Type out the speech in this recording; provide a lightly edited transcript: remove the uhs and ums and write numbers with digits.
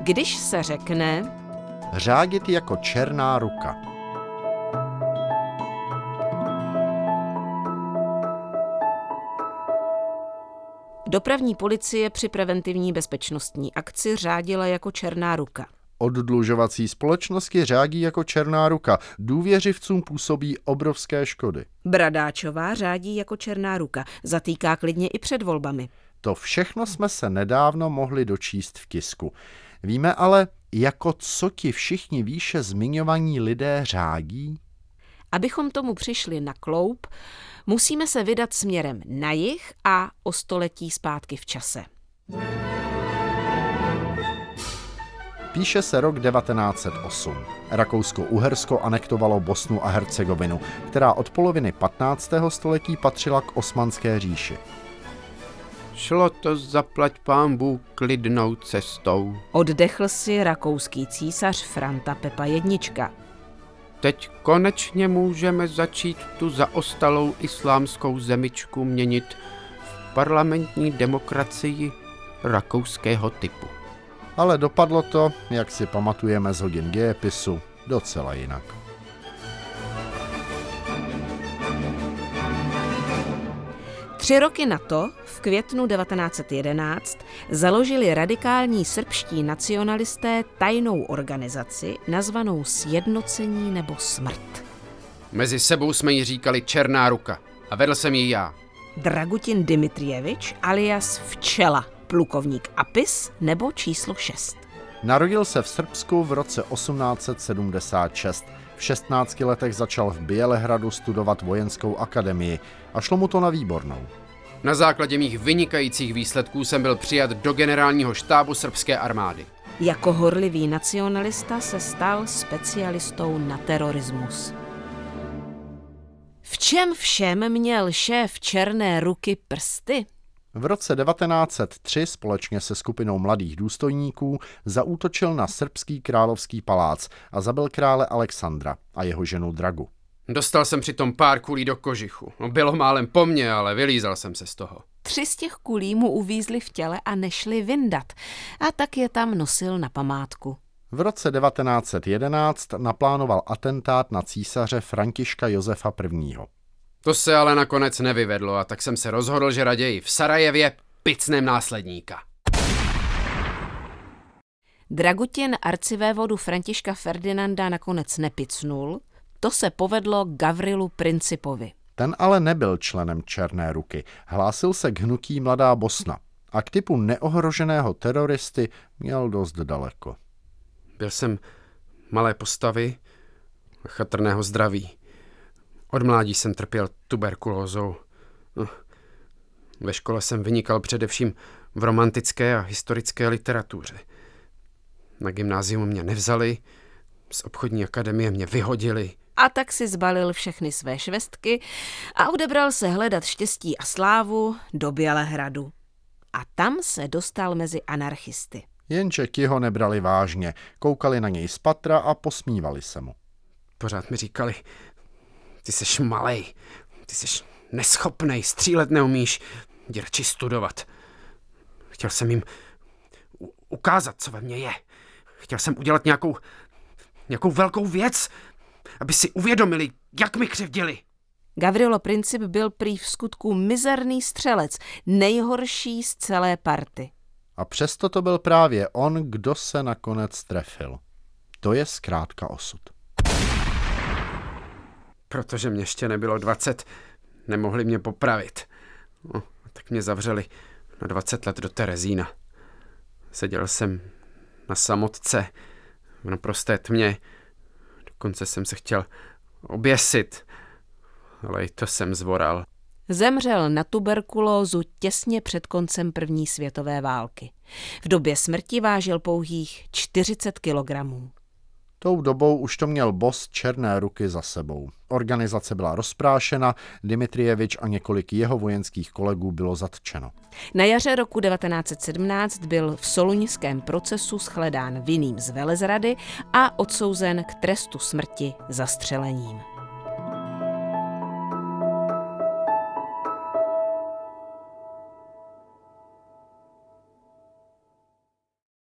Když se řekne řádit jako černá ruka. Dopravní policie při preventivní bezpečnostní akci řádila jako černá ruka. Oddlužovací společnosti řádí jako černá ruka. Důvěřivcům působí obrovské škody. Bradáčová řádí jako černá ruka. Zatýká klidně i před volbami. To všechno jsme se nedávno mohli dočíst v tisku. Víme ale, jako co ti všichni výše zmiňovaní lidé řádí? Abychom tomu přišli na kloub, musíme se vydat směrem na jih a o století zpátky v čase. Píše se rok 1908. Rakousko-Uhersko anektovalo Bosnu a Hercegovinu, která od poloviny 15. století patřila k Osmanské říši. Šlo to zaplať pánbůh klidnou cestou. Oddechl si rakouský císař Franta Pepa I. Teď konečně můžeme začít tu zaostalou islámskou zemičku měnit v parlamentní demokracii rakouského typu. Ale dopadlo to, jak si pamatujeme z hodin dějepisu, docela jinak. Tři roky na to, v květnu 1911, založili radikální srbští nacionalisté tajnou organizaci nazvanou Sjednocení nebo smrt. Mezi sebou jsme jí říkali Černá ruka a vedl jsem ji já. Dragutin Dimitrijevič alias Včela, plukovník Apis nebo číslo 6. Narodil se v Srbsku v roce 1876. V 16 letech začal v Bělehradu studovat vojenskou akademii a šlo mu to na výbornou. Na základě mých vynikajících výsledků jsem byl přijat do generálního štábu srbské armády. Jako horlivý nacionalista se stal specialistou na terorismus. V čem všem měl šéf Černé ruky prsty? V roce 1903 společně se skupinou mladých důstojníků zaútočil na srbský královský palác a zabil krále Alexandra a jeho ženu Dragu. Dostal jsem přitom pár kulí do kožichu. Bylo málem po mně, ale vylízal jsem se z toho. 3 z těch kulí mu uvízly v těle a nešli vyndat. A tak je tam nosil na památku. V roce 1911 naplánoval atentát na císaře Františka Josefa I. To se ale nakonec nevyvedlo a tak jsem se rozhodl, že raději v Sarajevě picnem následníka. Dragutin arcivévodu Františka Ferdinanda nakonec nepicnul, to se povedlo Gavrilu Principovi. Ten ale nebyl členem Černé ruky, hlásil se k hnutí Mladá Bosna a k typu neohroženého teroristy měl dost daleko. Byl jsem malé postavy, chatrného zdraví. Od mládí jsem trpěl tuberkulózou. Ve škole jsem vynikal především v romantické a historické literatuře. Na gymnázium mě nevzali, z obchodní akademie mě vyhodili. A tak si zbalil všechny své švestky a odebral se hledat štěstí a slávu do Bělehradu. A tam se dostal mezi anarchisty. Jenže ti ho nebrali vážně, koukali na něj z patra a posmívali se mu. Pořád mi říkali, ty seš malej, ty seš neschopnej, střílet neumíš, jdi radši studovat. Chtěl jsem jim ukázat, co ve mně je. Chtěl jsem udělat nějakou velkou věc, aby si uvědomili, jak mi křivdili. Gavrilo Princip byl prý v skutku mizerný střelec, nejhorší z celé party. A přesto to byl právě on, kdo se nakonec trefil. To je zkrátka osud. Protože mě ještě nebylo 20, nemohli mě popravit. Tak mě zavřeli na 20 let do Terezína. Seděl jsem na samotce v naprosté tmě. Dokonce jsem se chtěl oběsit, ale i to jsem zvoral. Zemřel na tuberkulózu těsně před koncem první světové války. V době smrti vážil pouhých 40 kilogramů. Tou dobou už to měl boss Černé ruky za sebou. Organizace byla rozprášena, Dimitrijevič a několik jeho vojenských kolegů bylo zatčeno. Na jaře roku 1917 byl v soluňském procesu shledán vinným z velezrady a odsouzen k trestu smrti zastřelením.